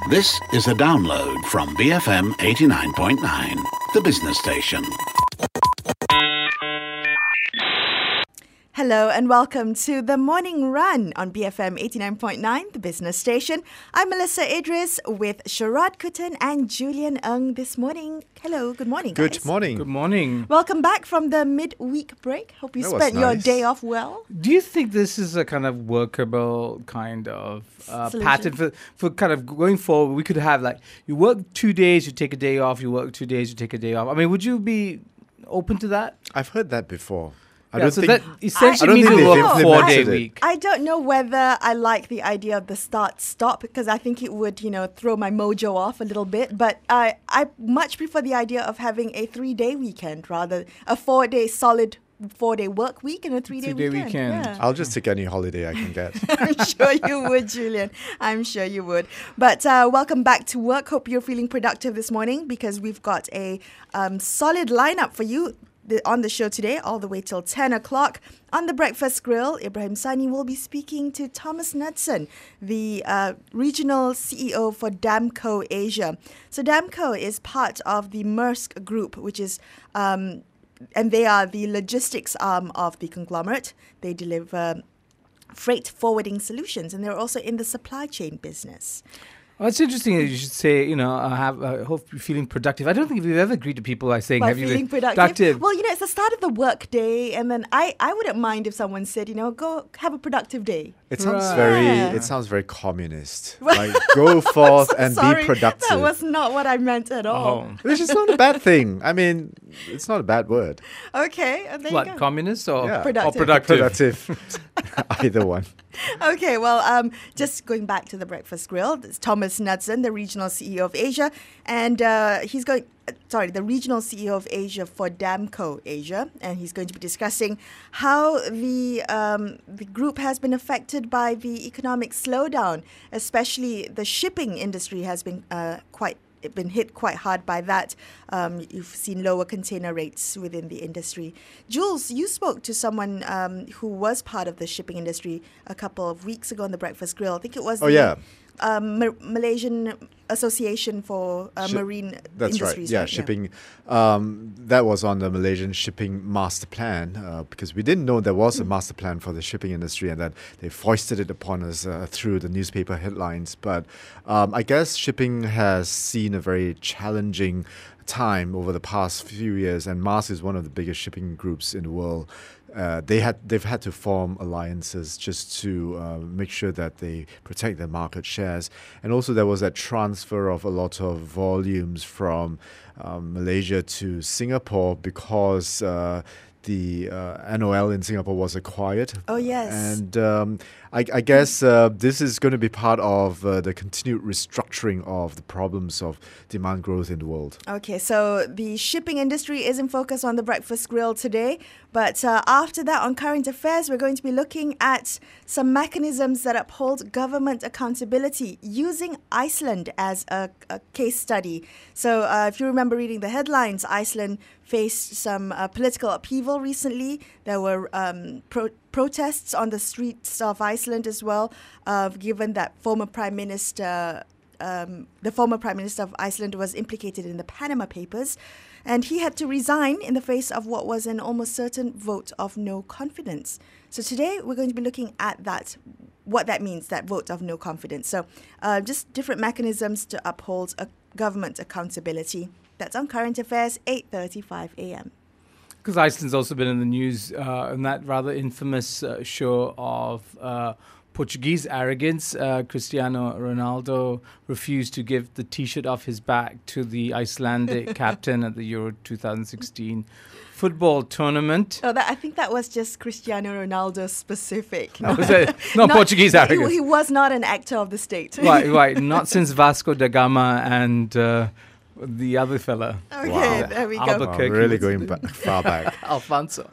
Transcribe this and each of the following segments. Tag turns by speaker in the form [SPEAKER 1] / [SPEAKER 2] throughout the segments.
[SPEAKER 1] This is a download from BFM 89.9, the business station.
[SPEAKER 2] Hello and welcome to The Morning Run on BFM 89.9, the business station. I'm Melissa Idris with Sharad Kutan and Julian Ng this morning. Hello, good morning, guys.
[SPEAKER 3] Good morning.
[SPEAKER 4] Good morning.
[SPEAKER 2] Welcome back from the midweek break. Hope you
[SPEAKER 3] That was
[SPEAKER 2] spent your
[SPEAKER 3] nice.
[SPEAKER 2] day off well.
[SPEAKER 4] Do you think this is a kind of workable kind of
[SPEAKER 2] Solution.
[SPEAKER 4] pattern for kind of going forward? We could have like, you work 2 days, you take a day off, you work 2 days, you take a day off. I mean, would you be open to that?
[SPEAKER 3] I've heard that before. I
[SPEAKER 4] Yeah,
[SPEAKER 3] don't
[SPEAKER 4] so
[SPEAKER 3] think.
[SPEAKER 4] that essentially
[SPEAKER 3] I don't
[SPEAKER 4] means
[SPEAKER 3] think
[SPEAKER 4] we
[SPEAKER 3] they've
[SPEAKER 4] work a
[SPEAKER 3] implemented
[SPEAKER 4] 4-day
[SPEAKER 3] it.
[SPEAKER 4] week.
[SPEAKER 2] I don't know whether I like the idea of the start-stop because I think it would, throw my mojo off a little bit. But I much prefer the idea of having a 3-day weekend rather a 4-day solid 4-day work week and a 3-day
[SPEAKER 4] 3-day
[SPEAKER 2] weekend.
[SPEAKER 4] weekend.
[SPEAKER 2] Yeah.
[SPEAKER 3] I'll just take any holiday I can get.
[SPEAKER 2] I'm sure you would, Julian. I'm sure you would. But welcome back to work. Hope you're feeling productive this morning because we've got a solid lineup for you on the show today, all the way till 10 o'clock. On the Breakfast Grill, Ibrahim Sani will be speaking to Thomas Knudsen, the regional CEO for Damco Asia. So Damco is part of the Maersk Group, which is... and they are the logistics arm of the conglomerate. They deliver freight forwarding solutions, and they're also in the supply chain business.
[SPEAKER 4] Well, it's interesting that you should say, I hope you're feeling productive. I don't think we've ever greeted people by saying,
[SPEAKER 2] By
[SPEAKER 4] have you
[SPEAKER 2] feeling
[SPEAKER 4] been
[SPEAKER 2] productive? Well, it's the start of the work day, and then I wouldn't mind if someone said, go have a productive day.
[SPEAKER 3] It sounds
[SPEAKER 2] Right.
[SPEAKER 3] It sounds very communist. Like go forth and
[SPEAKER 2] Sorry,
[SPEAKER 3] be productive.
[SPEAKER 2] that was not what I meant at all.
[SPEAKER 4] Oh.
[SPEAKER 3] Which is not a bad thing. I mean, it's not a bad word.
[SPEAKER 2] Okay, there you
[SPEAKER 4] What,
[SPEAKER 2] go.
[SPEAKER 4] communist or,
[SPEAKER 3] Yeah.
[SPEAKER 4] or
[SPEAKER 2] Productive.
[SPEAKER 4] productive?
[SPEAKER 3] Either one.
[SPEAKER 2] Okay, well, just going back to the Breakfast Grill, it's Thomas Knudsen, the regional CEO of Asia, and the regional CEO of Asia for Damco Asia, and he's going to be discussing how the group has been affected by the economic slowdown, especially the shipping industry has been been hit quite hard by that. You've seen lower container rates within the industry. Jules, you spoke to someone who was part of the shipping industry a couple of weeks ago on the Breakfast Grill. I think it was Malaysian Association for Marine
[SPEAKER 3] That's
[SPEAKER 2] Industries.
[SPEAKER 3] right. Yeah, shipping. That was on the Malaysian Shipping Master Plan because we didn't know there was a master plan for the shipping industry and that they foisted it upon us through the newspaper headlines. But I guess shipping has seen a very challenging time over the past few years, and Maersk is one of the biggest shipping groups in the world. They've had to form alliances just to make sure that they protect their market shares. And also there was that transfer of a lot of volumes from Malaysia to Singapore because the NOL in Singapore was acquired.
[SPEAKER 2] Oh, yes.
[SPEAKER 3] And I guess this is going to be part of the continued restructuring of the problems of demand growth in the world.
[SPEAKER 2] Okay, so the shipping industry is in focus on the Breakfast Grill today. But after that, on current affairs, we're going to be looking at some mechanisms that uphold government accountability using Iceland as a case study. So if you remember reading the headlines, Iceland faced some political upheaval recently. There were protests on the streets of Iceland as well, given that the former Prime Minister of Iceland was implicated in the Panama Papers. And he had to resign in the face of what was an almost certain vote of no confidence. So today we're going to be looking at that, what that means, that vote of no confidence. So just different mechanisms to uphold government accountability. That's on Current Affairs, 8:35 a.m.
[SPEAKER 4] Because Iceland's also been in the news in that rather infamous show of Portuguese arrogance. Cristiano Ronaldo refused to give the T-shirt off his back to the Icelandic captain at the Euro 2016 football tournament.
[SPEAKER 2] Oh, I think that was just Cristiano Ronaldo specific.
[SPEAKER 4] Was it? Not Portuguese arrogance.
[SPEAKER 2] He was not an actor of the state.
[SPEAKER 4] Right. Not since Vasco da Gama and the other fella.
[SPEAKER 2] Okay,
[SPEAKER 3] Wow.
[SPEAKER 2] there we go.
[SPEAKER 4] Albuquerque.
[SPEAKER 3] Really going far back.
[SPEAKER 4] Alfonso.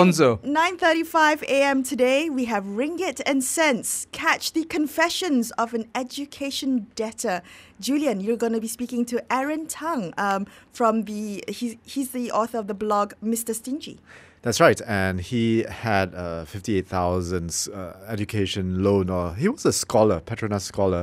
[SPEAKER 2] 9:35 a.m. today, we have Ringgit and Cents. Catch the confessions of an education debtor. Julian, you're going to be speaking to Aaron Tang from he's the author of the blog Mr. Stingy.
[SPEAKER 3] That's right, and he had 58,000 education loan, or he was a scholar, Petronas scholar,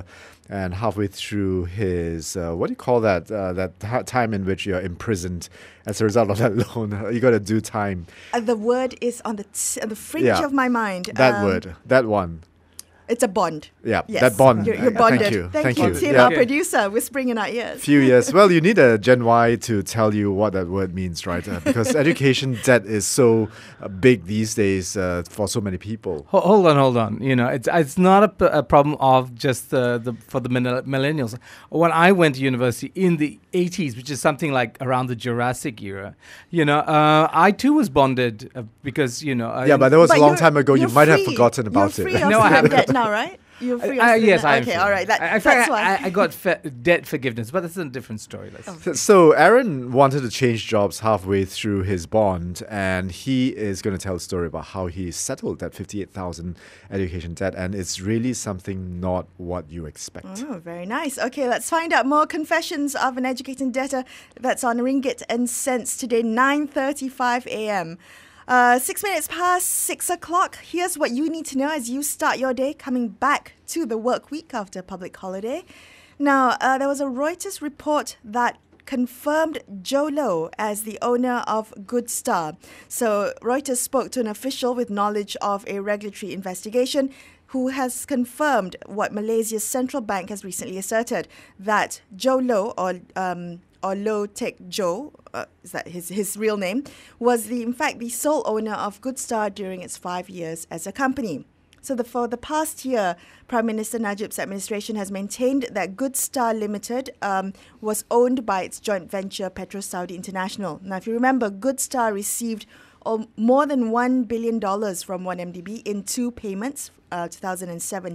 [SPEAKER 3] and halfway through his what do you call that time in which you're imprisoned as a result of that loan, you got to do time.
[SPEAKER 2] The word is on the fringe
[SPEAKER 3] Yeah.
[SPEAKER 2] of my mind.
[SPEAKER 3] That word, that one.
[SPEAKER 2] It's a bond.
[SPEAKER 3] Yeah,
[SPEAKER 2] Yes.
[SPEAKER 3] that bond.
[SPEAKER 2] You're bonded.
[SPEAKER 3] Thank you.
[SPEAKER 2] Thank you, Tim,
[SPEAKER 3] Yeah.
[SPEAKER 2] our producer, whispering in our ears.
[SPEAKER 3] Few years. Well, you need a Gen Y to tell you what that word means, right? Because education debt is so big these days for so many people.
[SPEAKER 4] Hold on. You know, it's not a problem of just for the millennials. When I went to university in the 80s, which is something like around the Jurassic era, you know, I too was bonded because, you know.
[SPEAKER 3] Yeah, but that was a long
[SPEAKER 2] you're-
[SPEAKER 3] time ago. You
[SPEAKER 2] you're
[SPEAKER 3] might have
[SPEAKER 2] free.
[SPEAKER 3] forgotten about
[SPEAKER 2] You're
[SPEAKER 3] it.
[SPEAKER 2] free of
[SPEAKER 4] No, I
[SPEAKER 2] student
[SPEAKER 4] haven't.
[SPEAKER 2] debt now, right? You're free of student
[SPEAKER 4] Yes,
[SPEAKER 2] debt.
[SPEAKER 4] I am.
[SPEAKER 2] Okay,
[SPEAKER 4] free.
[SPEAKER 2] all right.
[SPEAKER 4] In
[SPEAKER 2] That's
[SPEAKER 4] fact,
[SPEAKER 2] why.
[SPEAKER 4] I got debt forgiveness, but that's a different story.
[SPEAKER 3] So Aaron wanted to change jobs halfway through his bond, and he is going to tell a story about how he settled that 58,000 education debt, and it's really something not what you expect.
[SPEAKER 2] Oh, very nice. Okay, let's find out more confessions of an educating debtor. That's on Ringgit and Cents today, 9:35 a.m. 6 minutes past 6 o'clock. Here's what you need to know as you start your day coming back to the work week after public holiday. Now, there was a Reuters report that confirmed Joe Low as the owner of Good Star. So Reuters spoke to an official with knowledge of a regulatory investigation who has confirmed what Malaysia's central bank has recently asserted, that Joe Low, or Low Tek Joe, is that his real name, was in fact the sole owner of Good Star during its 5 years as a company. So for the past year, Prime Minister Najib's administration has maintained that Good Star Limited was owned by its joint venture Petro Saudi International. Now, if you remember, Good Star received more than $1 billion from 1MDB in two payments, 2009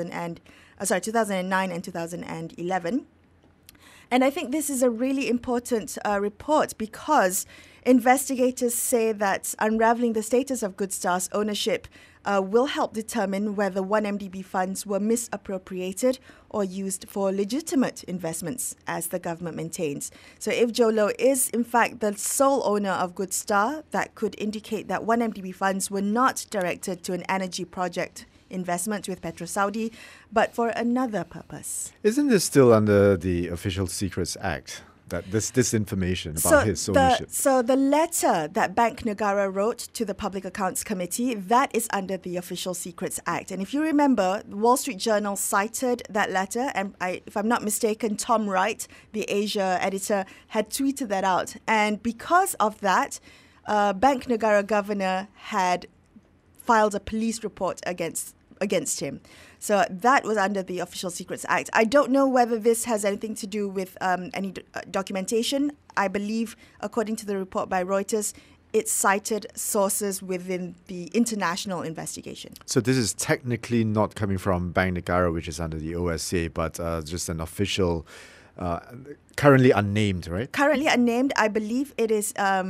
[SPEAKER 2] and 2011. And I think this is a really important report because investigators say that unraveling the status of Good Star's ownership will help determine whether 1MDB funds were misappropriated or used for legitimate investments, as the government maintains. So if Joe Low is in fact the sole owner of Good Star, that could indicate that 1MDB funds were not directed to an energy project investment with Petro Saudi, but for another purpose.
[SPEAKER 3] Isn't this still under the Official Secrets Act? That this information about his ownership.
[SPEAKER 2] So the letter that Bank Negara wrote to the Public Accounts Committee, that is under the Official Secrets Act. And if you remember, the Wall Street Journal cited that letter, and if I'm not mistaken, Tom Wright, the Asia editor, had tweeted that out. And because of that, Bank Negara governor had filed a police report against him. So that was under the Official Secrets Act. I don't know whether this has anything to do with any documentation. I believe, according to the report by Reuters, it cited sources within the international investigation.
[SPEAKER 3] So this is technically not coming from Bank Negara, which is under the OSA, but just an official, currently unnamed, right?
[SPEAKER 2] Currently unnamed, I believe it is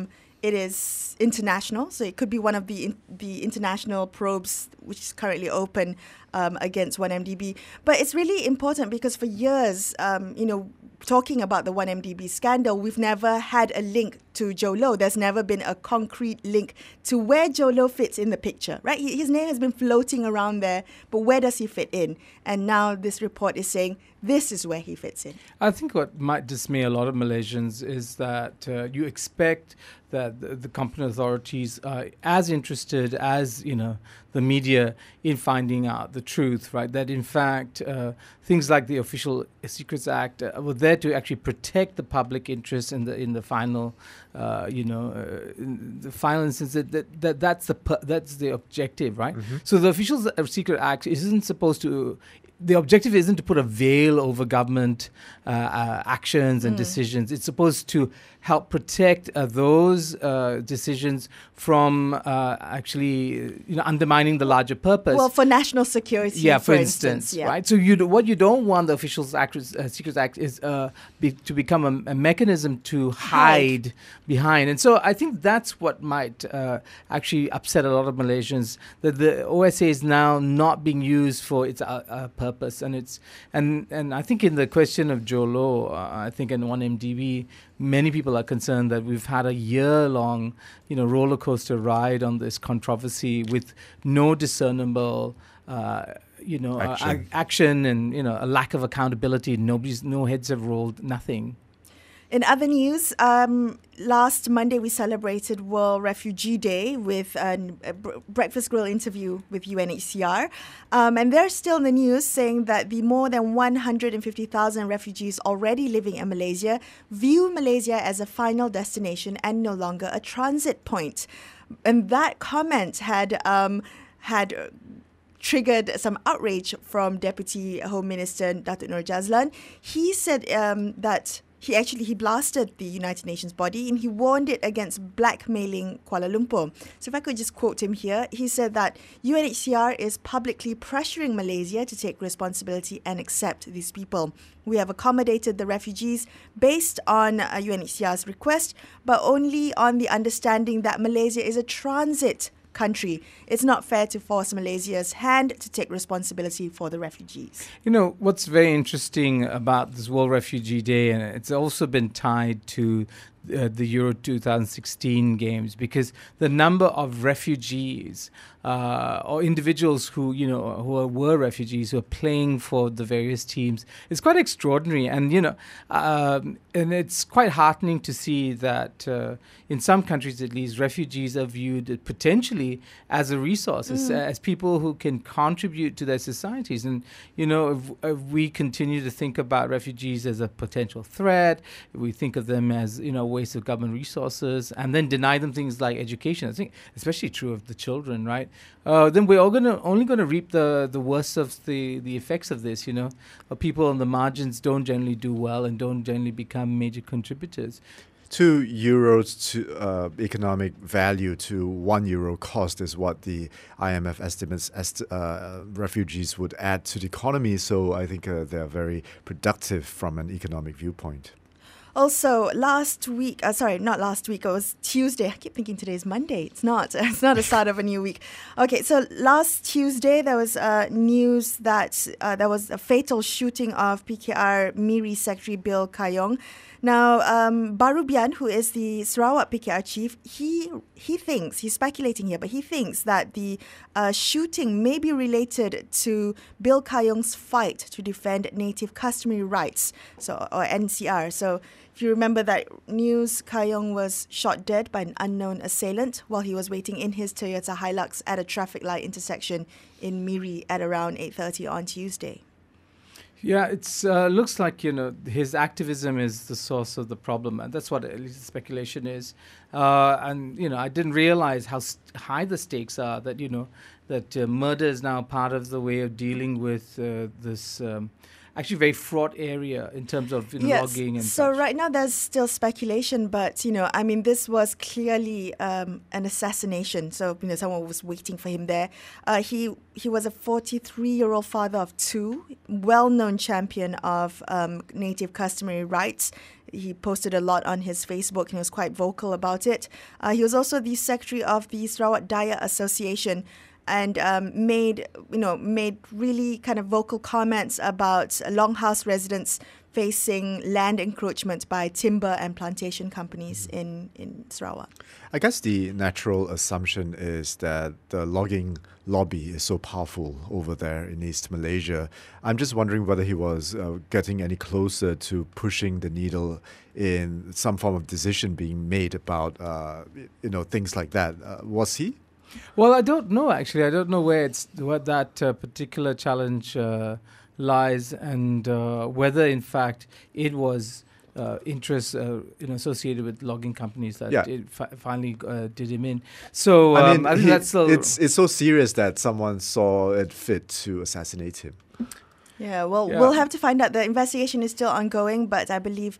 [SPEAKER 2] international, so it could be one of the international probes which is currently open against 1MDB. But it's really important because for years, talking about the 1MDB scandal, we've never had a link to Joe Low. There's never been a concrete link to where Joe Low fits in the picture, right? His name has been floating around there, but where does he fit in? And now this report is saying this is where he fits in.
[SPEAKER 4] I think what might dismay a lot of Malaysians is that you expect that the competent authorities are as interested as, the media in finding out the truth, right? That in fact, things like the Official Secrets Act were there to actually protect the public interest in the final, in the final instance. That's the objective, right? Mm-hmm. So the Official Secret Act isn't supposed to. The objective isn't to put a veil over government actions and decisions. It's supposed to help protect those decisions from actually undermining the larger purpose.
[SPEAKER 2] Well, for national security,
[SPEAKER 4] yeah,
[SPEAKER 2] for instance. Yeah.
[SPEAKER 4] Right? So what you don't want the Official Secrets Act is to become a mechanism to hide behind. And so I think that's what might actually upset a lot of Malaysians, that the OSA is now not being used for its purpose. And I think in the question of Joe Low, I think in 1MDB, many people are concerned that we've had a year-long, roller coaster ride on this controversy with no discernible action and a lack of accountability. No heads have rolled, nothing.
[SPEAKER 2] In other news, last Monday we celebrated World Refugee Day with a Breakfast Grill interview with UNHCR. And they're still in the news saying that the more than 150,000 refugees already living in Malaysia view Malaysia as a final destination and no longer a transit point. And that comment had triggered some outrage from Deputy Home Minister Datuk Nur Jazlan. He said that he blasted the United Nations body and he warned it against blackmailing Kuala Lumpur. So if I could just quote him here, he said that UNHCR is publicly pressuring Malaysia to take responsibility and accept these people. We have accommodated the refugees based on UNHCR's request, but only on the understanding that Malaysia is a transit country. It's not fair to force Malaysia's hand to take responsibility for the refugees.
[SPEAKER 4] What's very interesting about this World Refugee Day, and it's also been tied to the Euro 2016 games, because the number of refugees or individuals who were refugees who are playing for the various teams is quite extraordinary, and and it's quite heartening to see that in some countries at least refugees are viewed potentially as a resource, as people who can contribute to their societies. And if we continue to think about refugees as a potential threat, if we think of them as waste of government resources, and then deny them things like education, I think especially true of the children, right? Then we're only going to reap the worst of the effects of this. People on the margins don't generally do well and don't generally become major contributors.
[SPEAKER 3] €2 to economic value to €1 cost is what the IMF estimates refugees would add to the economy. So I think they're very productive from an economic viewpoint.
[SPEAKER 2] Also, last week, not last week, it was Tuesday. I keep thinking today is Monday. It's not. It's not the start of a new week. Okay, so last Tuesday, there was news that there was a fatal shooting of PKR Miri Secretary Bill Kayong. Now, Barubian, who is the Sarawak PKR chief, he thinks, he's speculating here, but he thinks that the shooting may be related to Bill Kayong's fight to defend native customary rights, or NCR. So if you remember that news, Kayong was shot dead by an unknown assailant while he was waiting in his Toyota Hilux at a traffic light intersection in Miri at around 8:30 on Tuesday.
[SPEAKER 4] Yeah, it's looks like his activism is the source of the problem, and that's what at least the speculation is. And I didn't realize how high the stakes are. That murder is now part of the way of dealing with this. Actually very fraught area in terms of logging and
[SPEAKER 2] so
[SPEAKER 4] such.
[SPEAKER 2] Right now there's still speculation, but this was clearly an assassination. So someone was waiting for him there. He was a 43-year-old father of two, well-known champion of native customary rights. He posted a lot on his Facebook and he was quite vocal about it. He was also the secretary of the Sarawak Daya Association, and made really kind of vocal comments about longhouse residents facing land encroachment by timber and plantation companies in Sarawak.
[SPEAKER 3] I guess the natural assumption is that the logging lobby is so powerful over there in East Malaysia. I'm just wondering whether he was getting any closer to pushing the needle in some form of decision being made about things like that. Was he?
[SPEAKER 4] Well, I don't know, actually. I don't know where that particular challenge lies, and whether, in fact, it was interests associated with logging companies that it finally did him in. So I think that's still...
[SPEAKER 3] It's so serious that someone saw it fit to assassinate him.
[SPEAKER 2] We'll have to find out. The investigation is still ongoing, but I believe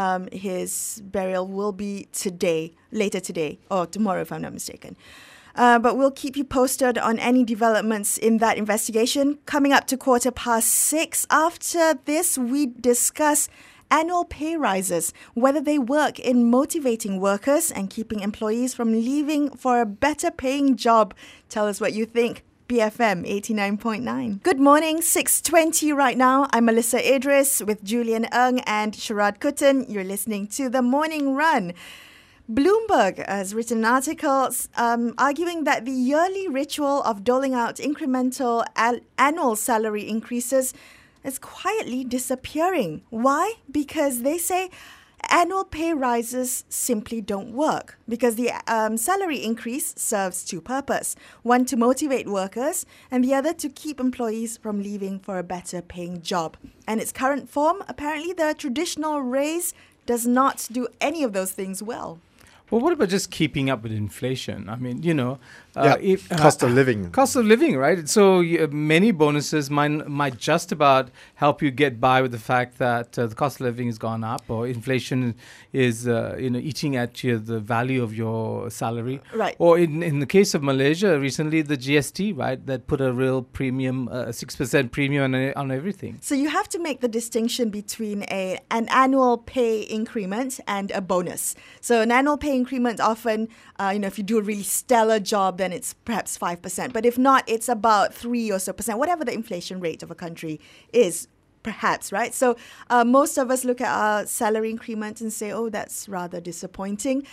[SPEAKER 2] his burial will be later today, or tomorrow, if I'm not mistaken. But we'll keep you posted on any developments in that investigation. Coming up to 6:15. After this, we discuss annual pay rises, whether they work in motivating workers and keeping employees from leaving for a better paying job. Tell us what you think. BFM 89.9. Good morning, 6:20 right now. I'm Melissa Idris with Julian Ng and Sharad Kuttan. You're listening to The Morning Run. Bloomberg has written an article arguing that the yearly ritual of doling out incremental annual salary increases is quietly disappearing. Why? Because they say annual pay rises simply don't work, because the salary increase serves two purposes. One, to motivate workers, and the other to keep employees from leaving for a better paying job. And its current form, apparently the traditional raise does not do any of those things well.
[SPEAKER 4] Well, what about just keeping up with inflation? I mean,
[SPEAKER 3] cost of living.
[SPEAKER 4] Cost of living, right? So many bonuses might just about help you get by with the fact that the cost of living has gone up, or inflation is eating at the value of your salary.
[SPEAKER 2] Right.
[SPEAKER 4] Or in the case of Malaysia recently, the GST, right, that put a real premium, 6% premium on everything.
[SPEAKER 2] So you have to make the distinction between an annual pay increment and a bonus. So an annual pay increment often, if you do a really stellar job, then it's perhaps 5%. But if not, it's about 3% or so, whatever the inflation rate of a country is, perhaps, right? So most of us look at our salary increment and say, oh, that's rather disappointing.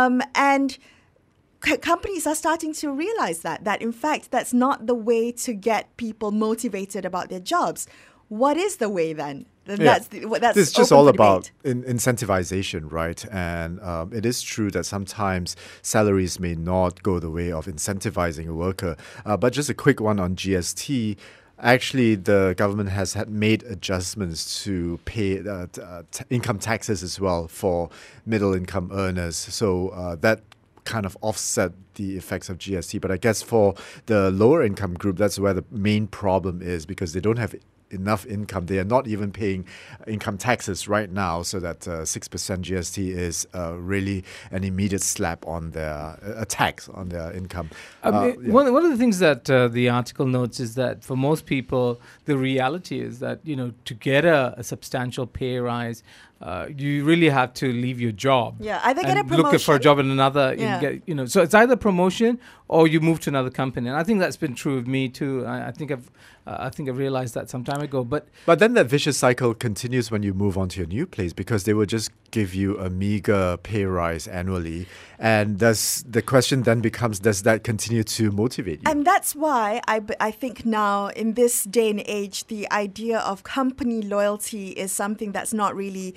[SPEAKER 2] And companies are starting to realize that in fact, that's not the way to get people motivated about their jobs. What is the way then? That's
[SPEAKER 3] it's just all about incentivization, right? And it is true that sometimes salaries may not go the way of incentivizing a worker. But just a quick one on GST. Actually, the government has made adjustments to pay income taxes as well for middle income earners. So that kind of offset the effects of GST. But I guess for the lower income group, that's where the main problem is, because they don't have enough income. They are not even paying income taxes right now, so that 6% GST is really an immediate slap on a tax on their income.
[SPEAKER 4] One of the things that the article notes is that for most people, the reality is that, to get a substantial pay rise, you really have to leave your job.
[SPEAKER 2] Yeah, either get a promotion.
[SPEAKER 4] Look for a job in another.
[SPEAKER 2] Yeah.
[SPEAKER 4] So it's either promotion or you move to another company. And I think that's been true of me too. I think I've realized that some time ago. But
[SPEAKER 3] then that vicious cycle continues when you move on to your new place, because they will just give you a meager pay rise annually. And the question then becomes, does that continue to motivate you?
[SPEAKER 2] And that's why I think now, in this day and age, the idea of company loyalty is something that's not really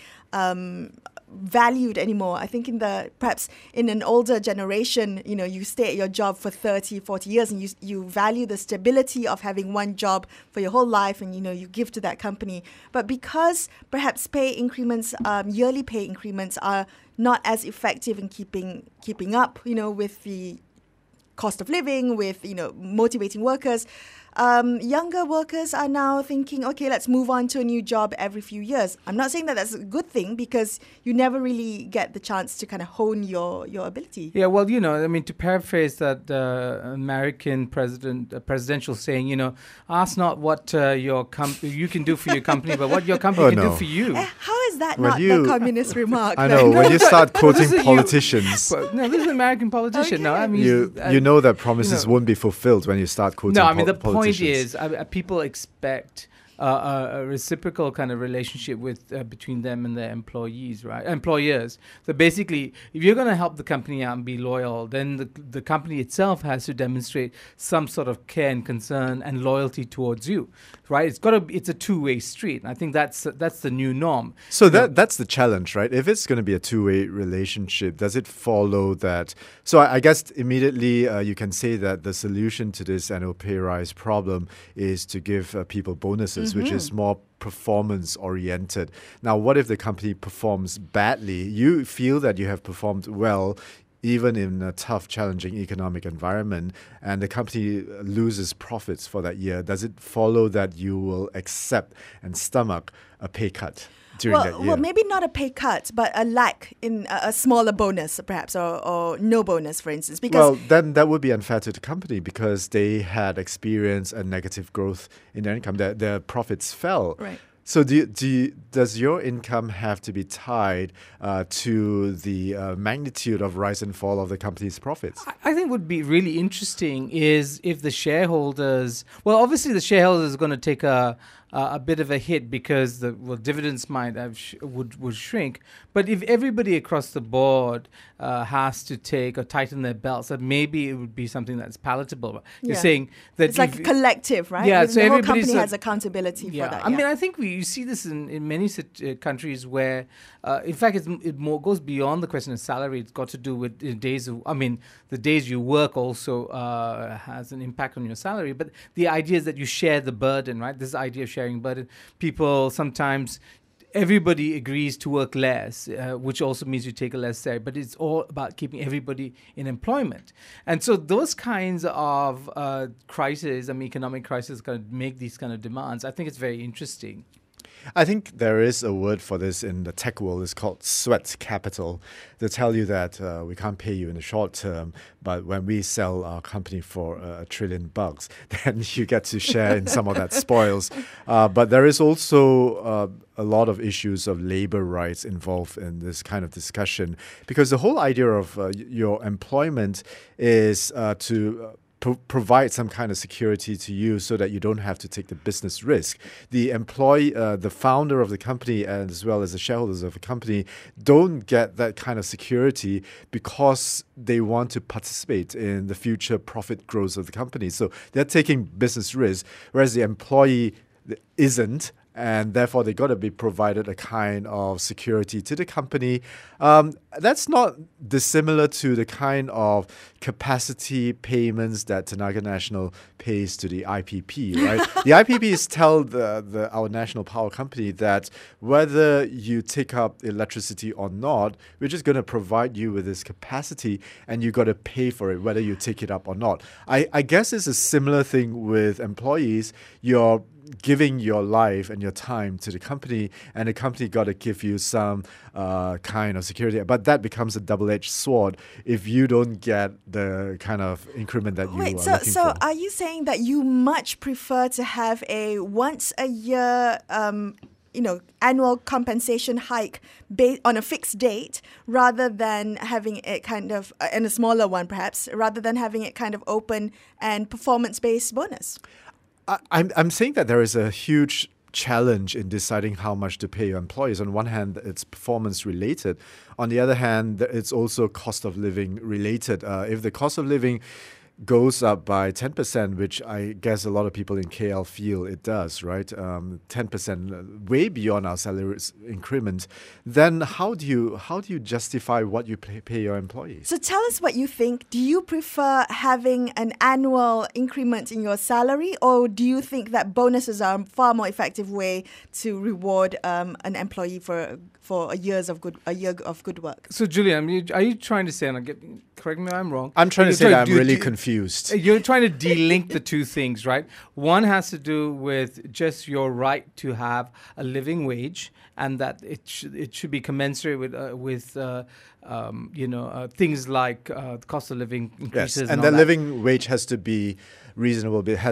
[SPEAKER 2] valued anymore. I think perhaps in an older generation, you stay at your job for 30, 40 years and you value the stability of having one job for your whole life, and you give to that company. But because perhaps pay increments, yearly pay increments are not as effective in keeping up, with the cost of living, with motivating workers. Younger workers are now thinking, okay, let's move on to a new job every few years. I'm not saying that that's a good thing, because you never really get the chance to kind of hone your ability.
[SPEAKER 4] Yeah, well, to paraphrase that American presidential saying, ask not what you can do for your company, but what your company can do for you.
[SPEAKER 2] How is that not the communist remark?
[SPEAKER 3] I know, when you start quoting politicians.
[SPEAKER 4] No, this is an American politician.
[SPEAKER 2] Okay.
[SPEAKER 4] No, I mean,
[SPEAKER 3] you know that promises won't be fulfilled when you start quoting
[SPEAKER 4] the
[SPEAKER 3] politicians.
[SPEAKER 4] point is, people expect a reciprocal kind of relationship between them and their employees, right? Employers. So basically, if you're going to help the company out and be loyal, then the company itself has to demonstrate some sort of care and concern and loyalty towards you, right? It's a two-way street. And I think that's the new norm.
[SPEAKER 3] So that's the challenge, right? If it's going to be a two-way relationship, does it follow that? So I guess immediately you can say that the solution to this annual pay rise problem is to give people bonuses, which is more performance-oriented. Now, what if the company performs badly? You feel that you have performed well, even in a tough, challenging economic environment, and the company loses profits for that year. Does it follow that you will accept and stomach a pay cut during that year?
[SPEAKER 2] Well, maybe not a pay cut, but a lack in a smaller bonus, perhaps, or no bonus, for instance. Because
[SPEAKER 3] then that would be unfair to the company, because they had experienced a negative growth in their income. Their profits fell.
[SPEAKER 2] Right.
[SPEAKER 3] So does your income have to be tied to the magnitude of rise and fall of the company's profits?
[SPEAKER 4] I think what would be really interesting is if the shareholders... Well, obviously the shareholders are going to take a a bit of a hit because the dividends might have would shrink. But if everybody across the board has to take or tighten their belts, that maybe it would be something that's palatable. You're saying that
[SPEAKER 2] it's like a collective, right?
[SPEAKER 4] Yeah, so
[SPEAKER 2] the whole
[SPEAKER 4] everybody's
[SPEAKER 2] company has accountability for that.
[SPEAKER 4] I mean, I think you see this in many countries where, in fact, it more goes beyond the question of salary. It's got to do with the days you work also has an impact on your salary. But the idea is that you share the burden, right? This idea of sharing burden. People sometimes, everybody agrees to work less, which also means you take a less salary. But it's all about keeping everybody in employment. And so those kinds of crises, economic crises, kind of make these kind of demands. I think it's very interesting.
[SPEAKER 3] I think there is a word for this in the tech world. It's called sweat capital. They tell you that we can't pay you in the short term, but when we sell our company for $1 trillion, then you get to share in some of that spoils. But there is also a lot of issues of labor rights involved in this kind of discussion, because the whole idea of your employment is to provide some kind of security to you so that you don't have to take the business risk. The employee, the founder of the company, as well as the shareholders of the company, don't get that kind of security because they want to participate in the future profit growth of the company. So they're taking business risk, whereas the employee isn't. And therefore, they got to be provided a kind of security to the company. That's not dissimilar to the kind of capacity payments that Tenaga National pays to the IPP, right? The IPPs tell our national power company that whether you take up electricity or not, we're just going to provide you with this capacity, and you got to pay for it, whether you take it up or not. I guess it's a similar thing with employees. You're giving your life and your time to the company, and the company got to give you some kind of security. But that becomes a double-edged sword if you don't get the kind of increment that you are looking for.
[SPEAKER 2] So are you saying that you much prefer to have a once a year annual compensation hike on a fixed date rather than having it kind of, and a smaller one perhaps, rather than having it kind of open and performance-based bonus?
[SPEAKER 3] I'm saying that there is a huge challenge in deciding how much to pay your employees. On one hand, it's performance related. On the other hand, it's also cost of living related. If the cost of living goes up by 10%, which I guess a lot of people in KL feel it does, right? 10%, way beyond our salary increment. Then how do you justify what you pay your employees?
[SPEAKER 2] So tell us what you think. Do you prefer having an annual increment in your salary, or do you think that bonuses are a far more effective way to reward an employee for a year of good work?
[SPEAKER 4] So Julian, are you trying to say, and correct me if I'm wrong.
[SPEAKER 3] I'm trying to say that I'm really confused.
[SPEAKER 4] You're trying to de-link the two things, right? One has to do with just your right to have a living wage, and that it should be commensurate with things like the cost of living increases.
[SPEAKER 3] Yes, and the living wage has to be reasonable, but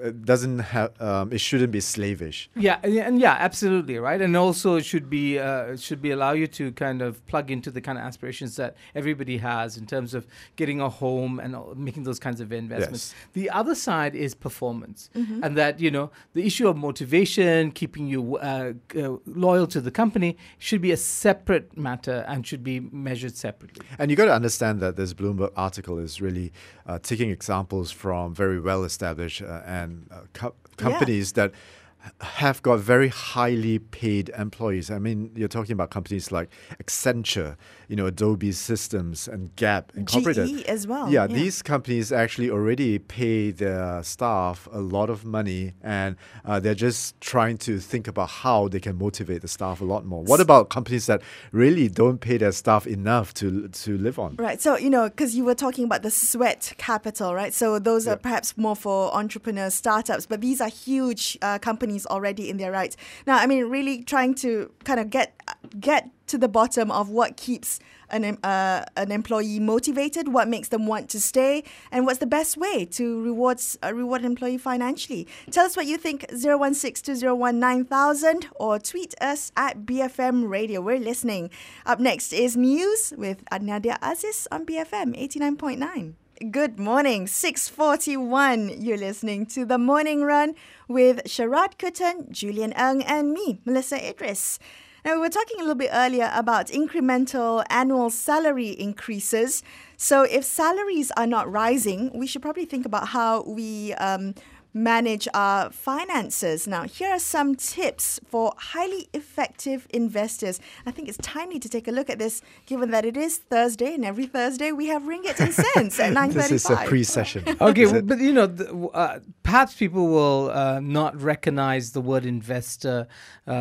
[SPEAKER 3] it shouldn't be slavish.
[SPEAKER 4] Yeah, absolutely, right. And also it should be allow you to kind of plug into the kind of aspirations that everybody has in terms of getting a home and making those kinds of investments. Yes. The other side is performance, and that the issue of motivation, keeping you loyal to the company, should be a separate matter and should be measured separately.
[SPEAKER 3] And you got to understand that this Bloomberg article is really taking examples from very well-established companies that have got very highly paid employees. I mean, you're talking about companies like Accenture, Adobe Systems and Gap Incorporated.
[SPEAKER 2] GE as well.
[SPEAKER 3] Yeah, these companies actually already pay their staff a lot of money, and they're just trying to think about how they can motivate the staff a lot more. What about companies that really don't pay their staff enough to live on?
[SPEAKER 2] Right. So, because you were talking about the sweat capital, right? So those are perhaps more for entrepreneurs, startups, but these are huge companies already in their rights. Now, I mean, really trying to kind of get to the bottom of what keeps an employee motivated, what makes them want to stay, and what's the best way to reward an employee financially. Tell us what you think, 016-201-9000, or tweet us at BFM Radio. We're listening. Up next is News with Nadia Aziz on BFM 89.9. Good morning, 6:41. You're listening to The Morning Run with Sharad Kuttan, Julian Ng, and me, Melissa Idris. Now, we were talking a little bit earlier about incremental annual salary increases. So if salaries are not rising, we should probably think about how we manage our finances. Now, here are some tips for highly effective investors. I think it's timely to take a look at this, given that it is Thursday, and every Thursday we have Ringgit and Cents at 9:35.
[SPEAKER 3] This is a pre-session.
[SPEAKER 4] Okay, but perhaps people will not recognize the word investor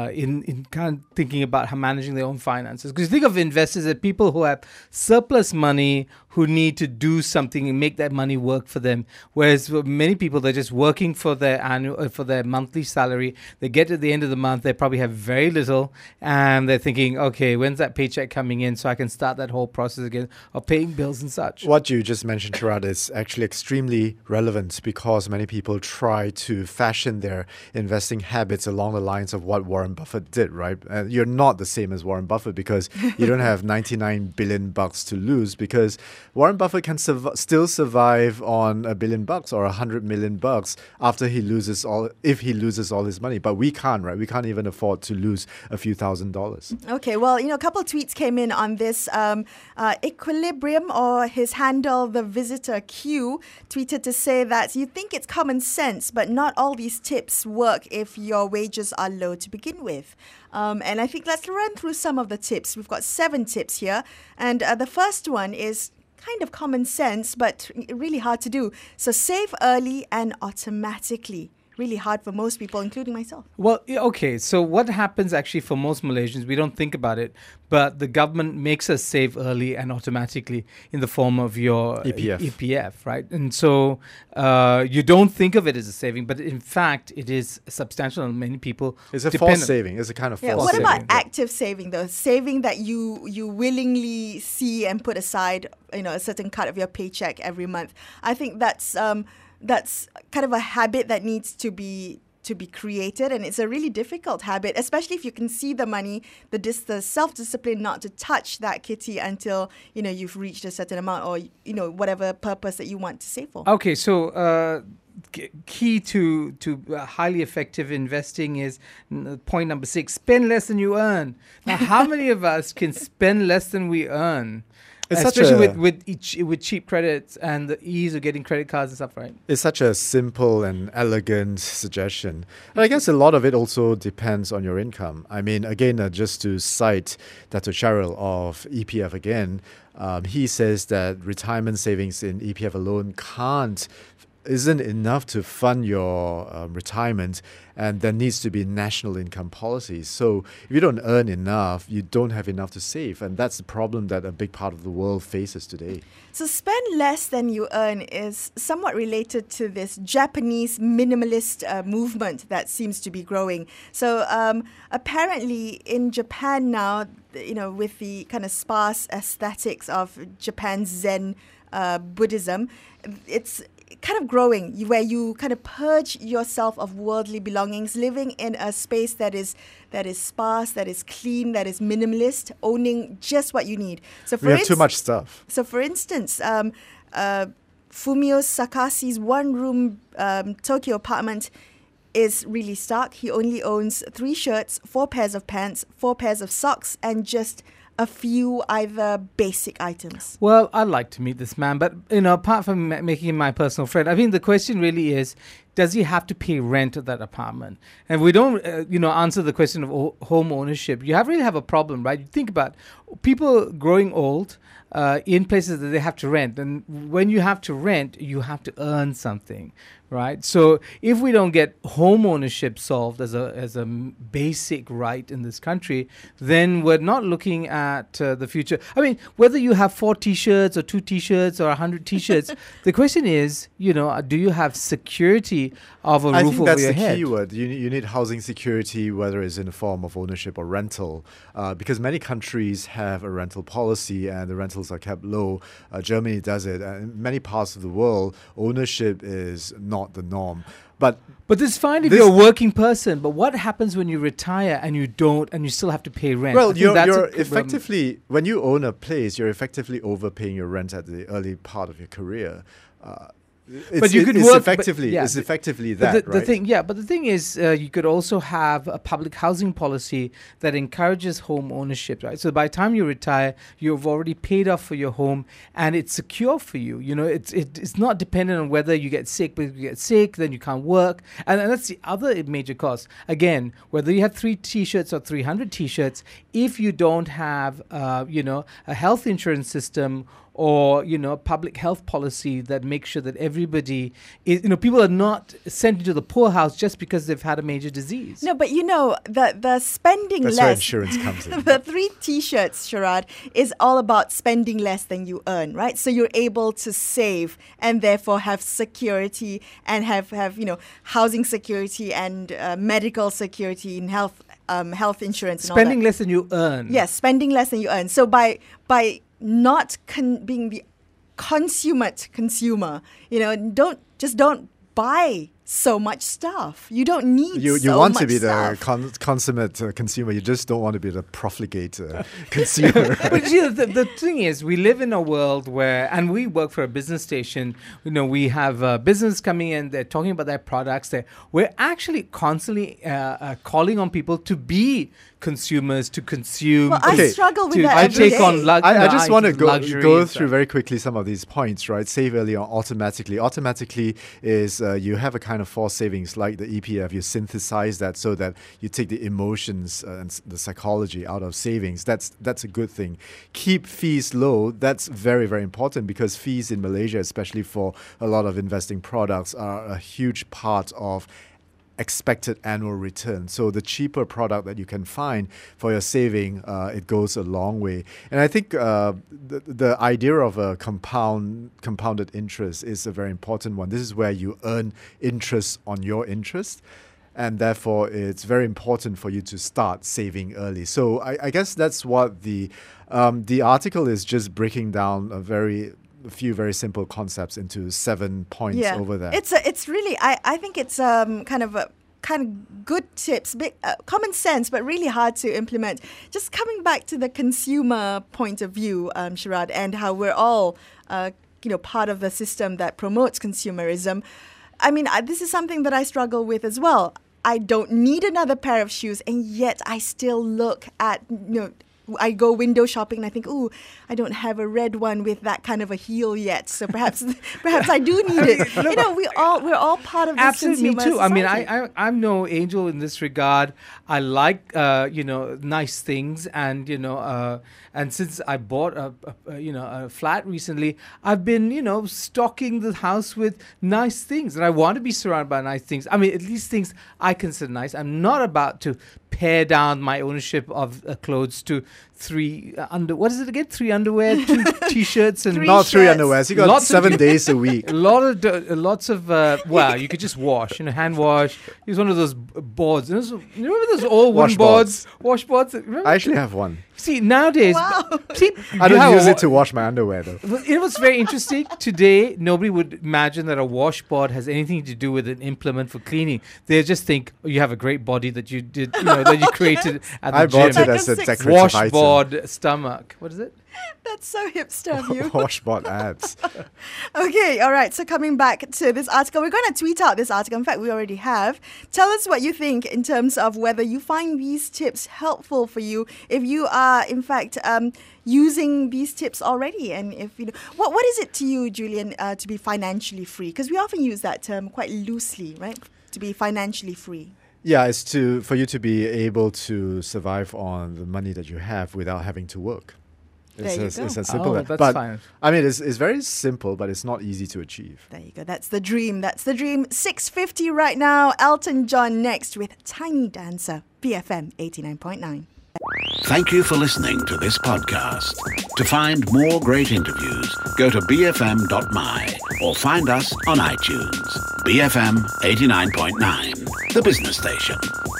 [SPEAKER 4] in kind of thinking about how managing their own finances. Because you think of investors as people who have surplus money, who need to do something and make that money work for them. Whereas for many people, they're just working for their monthly salary. They get to the end of the month, they probably have very little, and they're thinking, okay, when's that paycheck coming in so I can start that whole process again of paying bills and such.
[SPEAKER 3] What you just mentioned, Sharad, is actually extremely relevant because many people try to fashion their investing habits along the lines of what Warren Buffett did, right? And you're not the same as Warren Buffett because you don't have $99 billion to lose, because Warren Buffett can still survive on $1 billion or $100 million after if he loses all his money. But we can't, right? We can't even afford to lose a few $1,000s.
[SPEAKER 2] Okay, well, a couple of tweets came in on this. Equilibrium, or his handle, the Visitor Q, tweeted to say that you think it's common sense, but not all these tips work if your wages are low to begin with. And I think let's run through some of the tips. We've got 7 tips here. And the first one is kind of common sense, but really hard to do. So save early and automatically. Really hard for most people, including myself.
[SPEAKER 4] Well, okay, so what happens actually for most Malaysians, we don't think about it, but the government makes us save early and automatically in the form of your EPF, right? And so you don't think of it as a saving, but in fact, it is substantial, and many people
[SPEAKER 3] It's a false saving. It's a kind of false
[SPEAKER 2] what
[SPEAKER 3] saving.
[SPEAKER 2] about active saving, though? Saving that you willingly see and put aside, a certain cut of your paycheck every month. I think that's kind of a habit that needs to be created, and it's a really difficult habit, especially if you can see the money, the self-discipline not to touch that kitty until you've reached a certain amount, or whatever purpose that you want to save for.
[SPEAKER 4] Okay, so key to highly effective investing is point number 6: spend less than you earn. Now, how many of us can spend less than we earn? Especially with cheap credits and the ease of getting credit cards and stuff, right?
[SPEAKER 3] It's such a simple and elegant suggestion. And I guess a lot of it also depends on your income. I mean, again, just to cite Dato' Sharil of EPF again, he says that retirement savings in EPF alone isn't enough to fund your retirement, and there needs to be national income policies. So if you don't earn enough, you don't have enough to save, and that's the problem that a big part of the world faces today.
[SPEAKER 2] So spend less than you earn is somewhat related to this Japanese minimalist movement that seems to be growing. So apparently in Japan now, with the kind of sparse aesthetics of Japan's Zen Buddhism, it's kind of growing, where you kind of purge yourself of worldly belongings, living in a space that is sparse, that is clean, that is minimalist, owning just what you need. So
[SPEAKER 3] we have too much stuff.
[SPEAKER 2] So for instance, Fumio Sakashi's one-room Tokyo apartment is really stark. He only owns 3 shirts, 4 pairs of pants, 4 pairs of socks, and just a few either basic items.
[SPEAKER 4] Well, I'd like to meet this man, but apart from making him my personal friend, I think the question really is, does he have to pay rent at that apartment? And if we don't, answer the question of home ownership, you really have a problem, right? You think about people growing old in places that they have to rent, and when you have to rent, you have to earn something, right? So if we don't get home ownership solved as a basic right in this country, then we're not looking at the future. I mean, whether you have 4 T-shirts or 2 T-shirts or 100 T-shirts, the question is, do you have security security of a
[SPEAKER 3] I
[SPEAKER 4] roof
[SPEAKER 3] think
[SPEAKER 4] over
[SPEAKER 3] that's
[SPEAKER 4] your
[SPEAKER 3] the
[SPEAKER 4] head.
[SPEAKER 3] key word. You need housing security, whether it's in the form of ownership or rental, because many countries have a rental policy and the rentals are kept low. Germany does it. And in many parts of the world, ownership is not the norm. But
[SPEAKER 4] But it's fine if you're a working person. But what happens when you retire and you don't, and you still have to pay rent? I
[SPEAKER 3] well,
[SPEAKER 4] think that's
[SPEAKER 3] you're
[SPEAKER 4] a-
[SPEAKER 3] effectively, when you own a place, you're effectively overpaying your rent at the early part of your career.
[SPEAKER 4] But you could
[SPEAKER 3] it's
[SPEAKER 4] work,
[SPEAKER 3] effectively,
[SPEAKER 4] but, yeah,
[SPEAKER 3] it's effectively
[SPEAKER 4] but
[SPEAKER 3] that,
[SPEAKER 4] the
[SPEAKER 3] right?
[SPEAKER 4] thing, yeah, but the thing is, you could also have a public housing policy that encourages home ownership, right? So by the time you retire, you've already paid off for your home, and it's secure for you. You know, it's not dependent on whether you get sick. But if you get sick, then you can't work, and that's the other major cost. Again, whether you have 3 T-shirts or 300 T-shirts, if you don't have, a health insurance system, or public health policy that makes sure that everybody is, people are not sent into the poorhouse just because they've had a major disease.
[SPEAKER 2] No, but the spending
[SPEAKER 3] That's where
[SPEAKER 2] less.
[SPEAKER 3] insurance comes in.
[SPEAKER 2] The 3 T-shirts, Sharad, is all about spending less than you earn, right? So you're able to save and therefore have security and have housing security and medical security and health insurance. And
[SPEAKER 4] Spending
[SPEAKER 2] all that.
[SPEAKER 4] less than you earn.
[SPEAKER 2] Yes, spending less than you earn. So by not being the consummate consumer, don't buy so much stuff. You don't need
[SPEAKER 3] You
[SPEAKER 2] so
[SPEAKER 3] want
[SPEAKER 2] much
[SPEAKER 3] to be
[SPEAKER 2] stuff.
[SPEAKER 3] the consummate consumer. You just don't want to be the profligate consumer.
[SPEAKER 4] But the thing is, we live in a world where, and we work for a business station, we have business coming in, they're talking about their products. We're actually constantly calling on people to be consumers, to consume.
[SPEAKER 2] Well,
[SPEAKER 3] Okay,
[SPEAKER 2] I struggle with
[SPEAKER 4] to
[SPEAKER 2] that
[SPEAKER 3] I
[SPEAKER 2] every
[SPEAKER 4] take
[SPEAKER 2] day.
[SPEAKER 4] on
[SPEAKER 3] I just want to go
[SPEAKER 4] luxury
[SPEAKER 3] go
[SPEAKER 4] and
[SPEAKER 3] through
[SPEAKER 4] stuff.
[SPEAKER 3] very quickly some of these points, right? Save early or automatically. Automatically is you have a kind of forced savings like the EPF. You synthesize that so that you take the emotions and the psychology out of savings. That's a good thing. Keep fees low. That's very, very important because fees in Malaysia, especially for a lot of investing products, are a huge part of expected annual return. So the cheaper product that you can find for your saving, it goes a long way. And I think the idea of a compounded interest is a very important one. This is where you earn interest on your interest. And therefore, it's very important for you to start saving early. So I guess that's what the article is just breaking down a few very simple concepts into 7 points over there.
[SPEAKER 2] It's really I think it's kind of good tips, big common sense, but really hard to implement. Just coming back to the consumer point of view, Sharad, and how we're all part of the system that promotes consumerism. I mean, this is something that I struggle with as well. I don't need another pair of shoes, and yet I still look at I go window shopping and I think, ooh, I don't have a red one with that kind of a heel yet. So perhaps I do need it. We're all part of this
[SPEAKER 4] Absolutely, me
[SPEAKER 2] consumer
[SPEAKER 4] too. I mean,
[SPEAKER 2] society.
[SPEAKER 4] I'm no angel in this regard. I like nice things, and and since I bought a flat recently, I've been stocking the house with nice things, and I want to be surrounded by nice things. I mean, at least things I consider nice. I'm not about to pare down my ownership of clothes to 3 what is it again? 3 underwear, 2 T-shirts, and
[SPEAKER 2] Three
[SPEAKER 3] Not 3
[SPEAKER 2] shirts.
[SPEAKER 3] underwears. You got
[SPEAKER 4] Lots of
[SPEAKER 3] 7 days a week.
[SPEAKER 4] lots of you could just wash, hand wash. Use one of those boards. You remember those old wooden wash boards? Remember?
[SPEAKER 3] I actually have one.
[SPEAKER 4] See, nowadays,
[SPEAKER 2] Wow.
[SPEAKER 4] see,
[SPEAKER 3] I
[SPEAKER 4] you have
[SPEAKER 3] don't
[SPEAKER 4] a
[SPEAKER 3] use it to wash my underwear though.
[SPEAKER 4] It was very interesting. Today, nobody would imagine that a washboard has anything to do with an implement for cleaning. They just think, oh, you have a great body that you did, that you created at the
[SPEAKER 3] I bought
[SPEAKER 4] gym.
[SPEAKER 3] it as a
[SPEAKER 2] Like a
[SPEAKER 3] decorative item.
[SPEAKER 4] Washboard stomach. What is it?
[SPEAKER 2] That's so hipster of you.
[SPEAKER 3] Washboard ads.
[SPEAKER 2] Okay, all right. So coming back to this article, we're going to tweet out this article. In fact, we already have. Tell us what you think in terms of whether you find these tips helpful for you, if you are, in fact, using these tips already. And if what is it to you, Julian, to be financially free? Because we often use that term quite loosely, right? To be financially free.
[SPEAKER 3] Yeah, it's for you to be able to survive on the money that you have without having to work.
[SPEAKER 2] There you
[SPEAKER 3] It's
[SPEAKER 2] go.
[SPEAKER 3] as simple as
[SPEAKER 4] that's
[SPEAKER 3] but
[SPEAKER 4] fine.
[SPEAKER 3] I mean, it's very simple, but it's not easy to achieve.
[SPEAKER 2] There you go. That's the dream. 6:50 right now. Elton John next with Tiny Dancer. BFM 89.9.
[SPEAKER 1] Thank you for listening to this podcast. To find more great interviews, go to bfm.my or find us on iTunes. BFM 89.9, the business station.